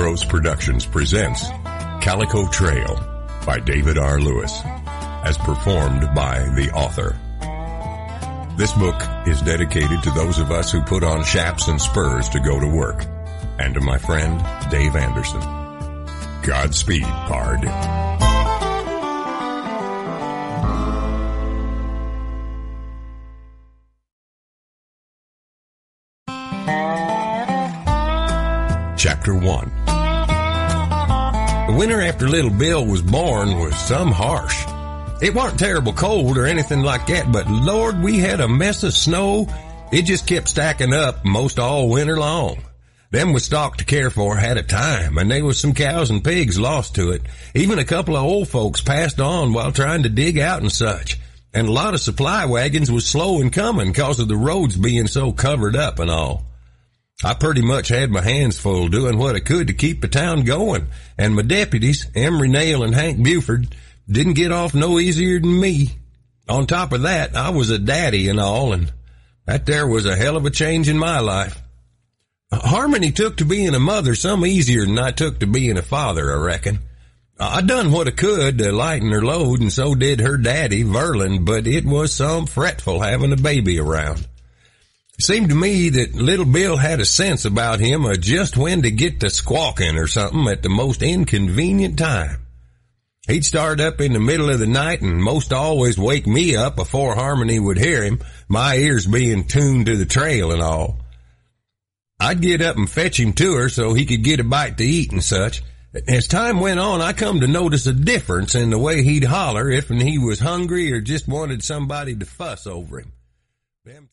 Bros Productions presents Calico Trail by David R. Lewis, as performed by the author. This book is dedicated to those of us who put on chaps and spurs to go to work, and to my friend Dave Anderson. Godspeed, pard. Chapter 1. The winter after little Bill was born was some harsh. It weren't terrible cold or anything like that, but Lord, we had a mess of snow. It just kept stacking up most all winter long. Them with stock to care for had a time, and there was some cows and pigs lost to it. Even a couple of old folks passed on while trying to dig out and such. And a lot of supply wagons was slow in coming cause of the roads being so covered up and all. I pretty much had my hands full doing what I could to keep the town going, and my deputies, Emery Nail and Hank Buford, didn't get off no easier than me. On top of that, I was a daddy and all, and that there was a hell of a change in my life. Harmony took to being a mother some easier than I took to being a father, I reckon. I done what I could to lighten her load, and so did her daddy, Verlin, but it was some fretful having a baby around. It seemed to me that little Bill had a sense about him of just when to get to squawking or something at the most inconvenient time. He'd start up in the middle of the night and most always wake me up before Harmony would hear him, my ears being tuned to the trail and all. I'd get up and fetch him to her so he could get a bite to eat and such. As time went on, I come to notice a difference in the way he'd holler if he was hungry or just wanted somebody to fuss over him.